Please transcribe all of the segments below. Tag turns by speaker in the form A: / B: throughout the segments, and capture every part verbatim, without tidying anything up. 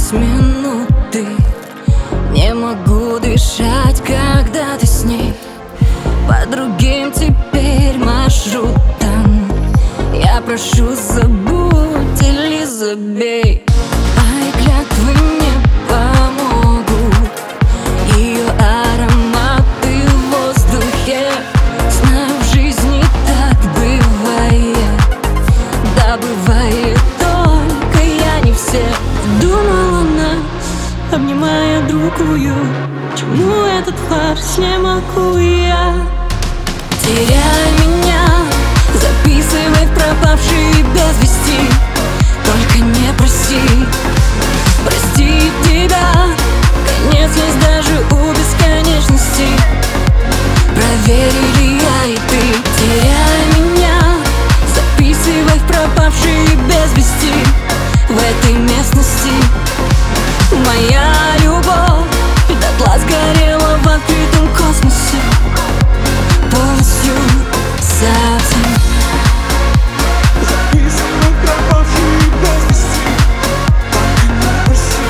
A: с минуты. Не могу дышать, когда ты с ней. По другим теперь маршрутам. Я прошу, забудь или забей. Мои клятвы не помогут. Ее ароматы в воздухе. Знаю, в жизни так бывает. Да, бывает, только я не все. Думала нас, обнимая другую. Чему этот фарс, не могу я. Теряй меня, записывай в пропавшие без вести. Только не проси, простить тебя. Конец есть даже у бесконечности. Проверили я и ты. Теряй меня, записывай в пропавшие без вести. В этой местности моя любовь дотла сгорела в открытом космосе. Полностью совсем.
B: Записывай пропавшие без вести. Только не проси.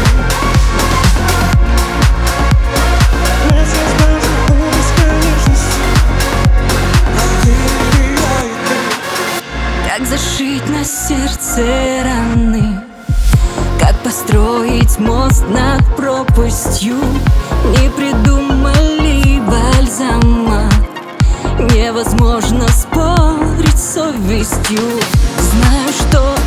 B: Месяц даже у бесконечности. Проверили я и ты.
A: Как зашить на сердце раны, как построить мост над пропастью. Не придумали бальзама. Невозможно спорить с совестью. Знаю, что